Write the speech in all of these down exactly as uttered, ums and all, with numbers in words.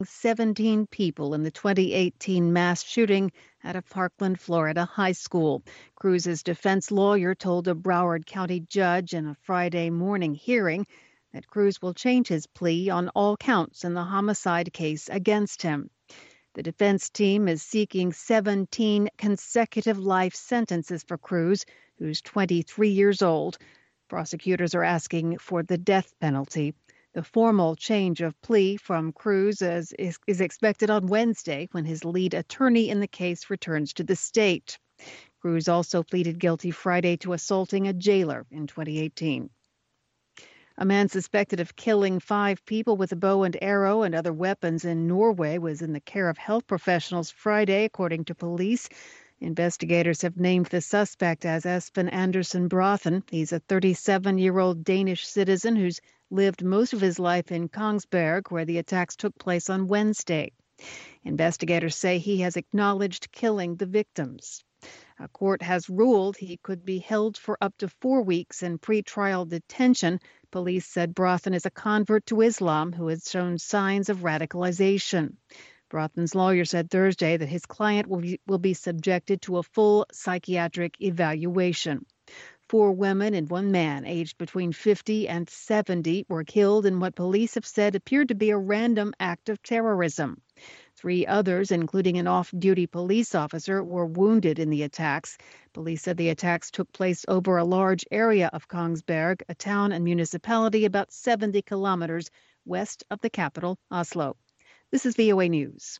seventeen people in the twenty eighteen mass shooting at a Parkland, Florida high school. Cruz's defense lawyer told a Broward County judge in a Friday morning hearing that Cruz will change his plea on all counts in the homicide case against him. The defense team is seeking seventeen consecutive life sentences for Cruz, who's twenty-three years old. Prosecutors are asking for the death penalty. The formal change of plea from Cruz is, is, is expected on Wednesday when his lead attorney in the case returns to the state. Cruz also pleaded guilty Friday to assaulting a jailer in twenty eighteen. A man suspected of killing five people with a bow and arrow and other weapons in Norway was in the care of health professionals Friday, according to police. Investigators have named the suspect as Espen Andersen Brathen. He's a thirty-seven-year-old Danish citizen who's lived most of his life in Kongsberg, where the attacks took place on Wednesday. Investigators say he has acknowledged killing the victims. A court has ruled he could be held for up to four weeks in pretrial detention. Police said Brathen is a convert to Islam who has shown signs of radicalization. Brathen's lawyer said Thursday that his client will be, will be subjected to a full psychiatric evaluation. Four women and one man aged between fifty and seventy were killed in what police have said appeared to be a random act of terrorism. Three others, including an off-duty police officer, were wounded in the attacks. Police said the attacks took place over a large area of Kongsberg, a town and municipality about seventy kilometers west of the capital, Oslo. This is V O A News.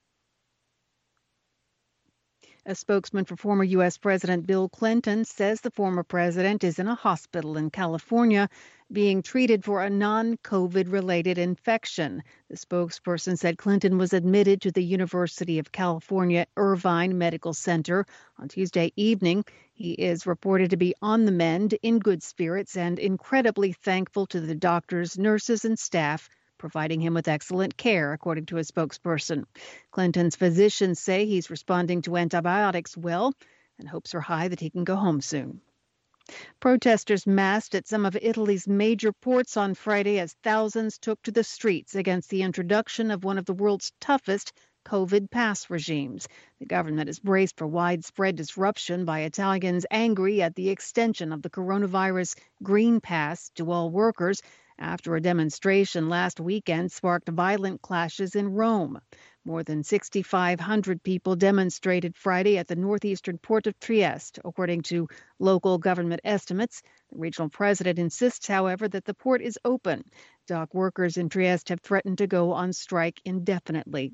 A spokesman for former U S President Bill Clinton says the former president is in a hospital in California being treated for a non-COVID-related infection. The spokesperson said Clinton was admitted to the University of California Irvine Medical Center on Tuesday evening. He is reported to be on the mend, in good spirits, and incredibly thankful to the doctors, nurses, and staff providing him with excellent care, according to a spokesperson. Clinton's physicians say he's responding to antibiotics well, and hopes are high that he can go home soon. Protesters massed at some of Italy's major ports on Friday as thousands took to the streets against the introduction of one of the world's toughest COVID pass regimes. The government is braced for widespread disruption by Italians angry at the extension of the coronavirus Green Pass to all workers after a demonstration last weekend sparked violent clashes in Rome. More than six thousand five hundred people demonstrated Friday at the northeastern port of Trieste, according to local government estimates. The regional president insists, however, that the port is open. Dock workers in Trieste have threatened to go on strike indefinitely.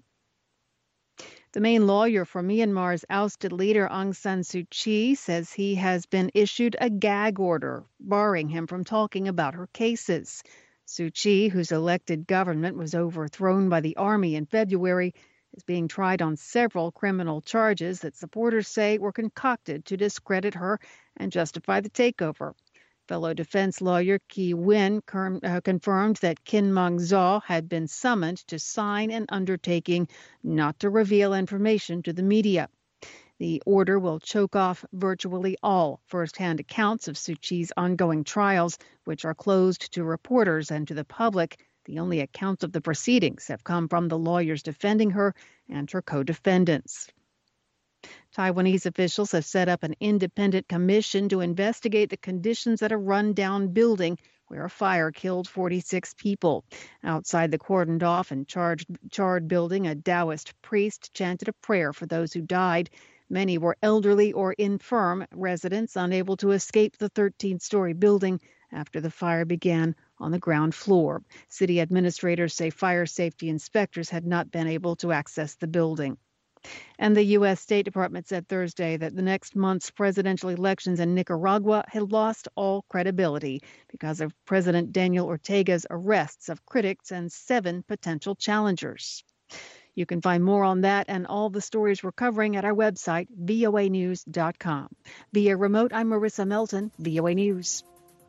The main lawyer for Myanmar's ousted leader Aung San Suu Kyi says he has been issued a gag order, barring him from talking about her cases. Suu Kyi, whose elected government was overthrown by the army in February, is being tried on several criminal charges that supporters say were concocted to discredit her and justify the takeover. Fellow defense lawyer Ki Win uh, confirmed that Kin Mong Zaw had been summoned to sign an undertaking not to reveal information to the media. The order will choke off virtually all first-hand accounts of Suu Kyi's ongoing trials, which are closed to reporters and to the public. The only accounts of the proceedings have come from the lawyers defending her and her co-defendants. Taiwanese officials have set up an independent commission to investigate the conditions at a run-down building where a fire killed forty-six people. Outside the cordoned-off and charged, charred building, a Taoist priest chanted a prayer for those who died. Many were elderly or infirm residents unable to escape the thirteen-story building after the fire began on the ground floor. City administrators say fire safety inspectors had not been able to access the building. And the U S State Department said Thursday that the next month's presidential elections in Nicaragua had lost all credibility because of President Daniel Ortega's arrests of critics and seven potential challengers. You can find more on that and all the stories we're covering at our website, V O A news dot com. Via remote, I'm Marissa Melton, V O A News.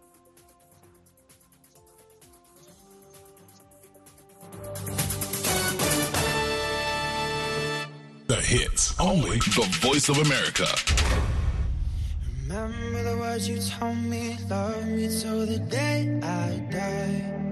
The hits, only the Voice of America. Remember the words you told me, love me till the day I die.